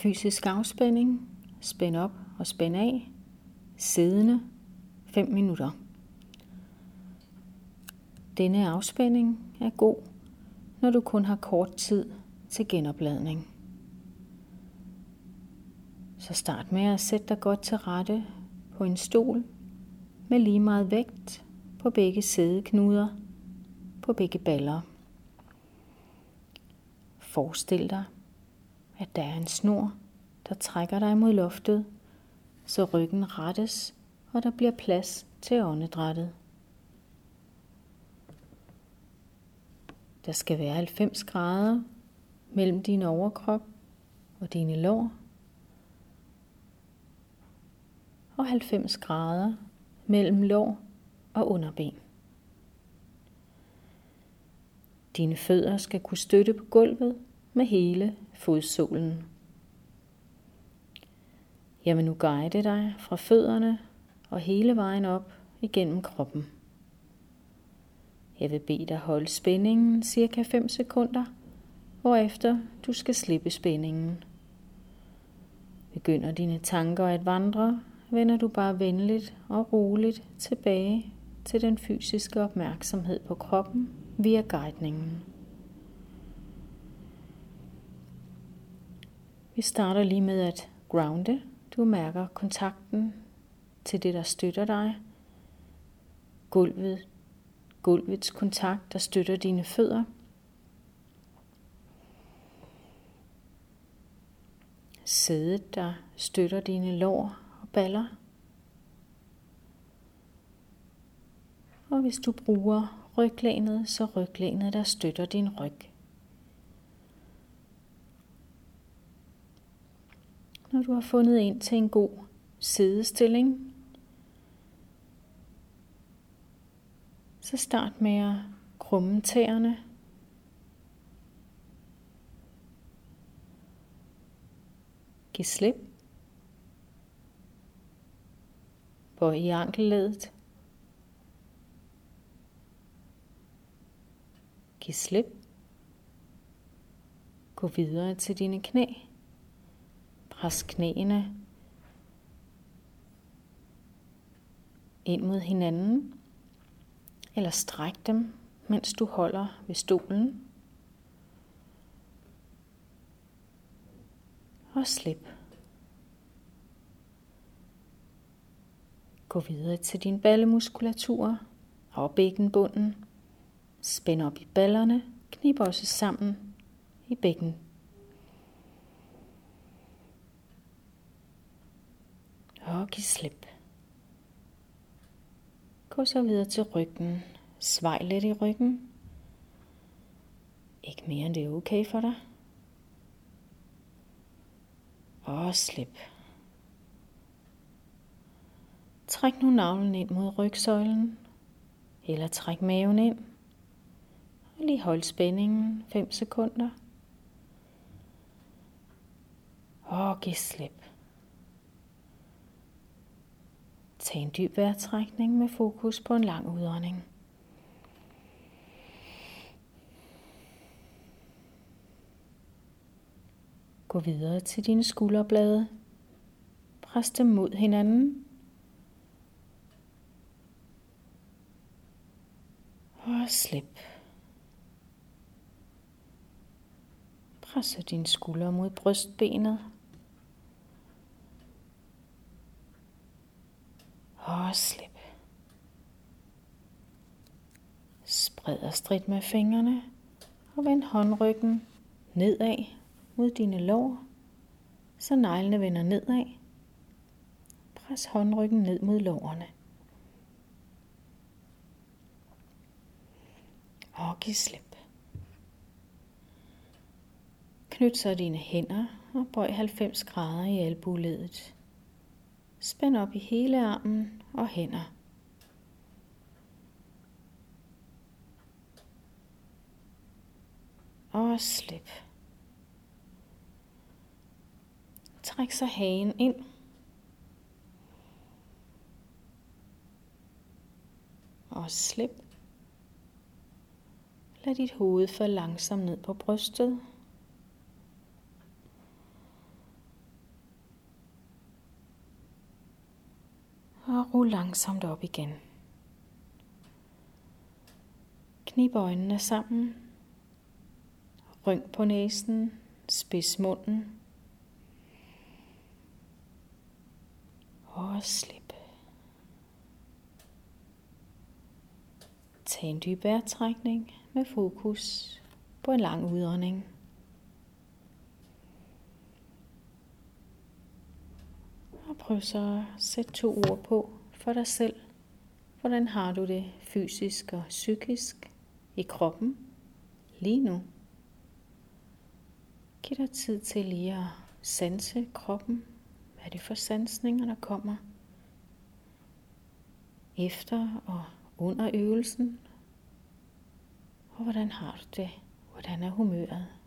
fysisk afspænding. Spænd op og spænd af. Siddende 5 minutter. Denne afspænding er god, når du kun har kort tid til genopladning. Så start med at sætte dig godt til rette på en stol med lige meget vægt på begge sædeknuder, på begge baller. Forestil dig, at der er en snor, der trækker dig mod loftet, så ryggen rettes, og der bliver plads til åndedrættet. Der skal være 90 grader mellem din overkrop og dine lår, og 90 grader mellem lår og underben. Dine fødder skal kunne støtte på gulvet med hele fodsålen. Jeg vil nu guide dig fra fødderne og hele vejen op igennem kroppen. Jeg vil bede dig holde spændingen cirka 5 sekunder, hvorefter du skal slippe spændingen. Begynder dine tanker at vandre, vender du bare venligt og roligt tilbage til den fysiske opmærksomhed på kroppen via guidningen. Vi starter lige med at grounde. Du mærker kontakten til det, der støtter dig. Gulvets kontakt, der støtter dine fødder. Sædet, der støtter dine lår og baller. Og hvis du bruger ryglænet, så ryglænet, der støtter din ryg. Når du har fundet ind til en god siddestilling, så start med at krumme tæerne. Giv slip. Bøj i ankelleddet. Giv slip. Gå videre til dine knæ. Pres knæene ind mod hinanden, eller stræk dem, mens du holder ved stolen. Og slip. Gå videre til din ballemuskulatur og bækkenbunden. Spænd op i ballerne, knib også sammen i bækken. Og giv slip. Gå så videre til ryggen. Svej lidt i ryggen. Ikke mere end det er okay for dig. Og slip. Træk nu navlen ind mod rygsøjlen. Eller træk maven ind. Og lige hold spændingen 5 sekunder. Og giv slip. Tag en dyb vejrtrækning med fokus på en lang udånding. Gå videre til dine skulderblade. Pres dem mod hinanden. Og slip. Pres dine skuldre mod brystbenet. Og slip. Spred og strid med fingrene og vend håndryggen nedad mod dine lår, så neglene vender nedad. Pres håndryggen ned mod lårene. Og giv slip. Knyt så dine hænder og bøj 90 grader i albueleddet. Spænd op i hele armen og hænder. Og slip. Træk så hagen ind. Og slip. Lad dit hoved falde langsomt ned på brystet. Og rul langsomt op igen. Knib øjnene sammen. Rynk på næsen. Spids munden. Og slip. Tag en dyb vejrtrækning med fokus på en lang udånding. Og prøv så at sætte 2 ord på for dig selv. Hvordan har du det fysisk og psykisk i kroppen lige nu? Giv dig tid til lige at sanse kroppen. Hvad er det for sansninger, der kommer efter og under øvelsen? Og hvordan har du det? Hvordan er humøret?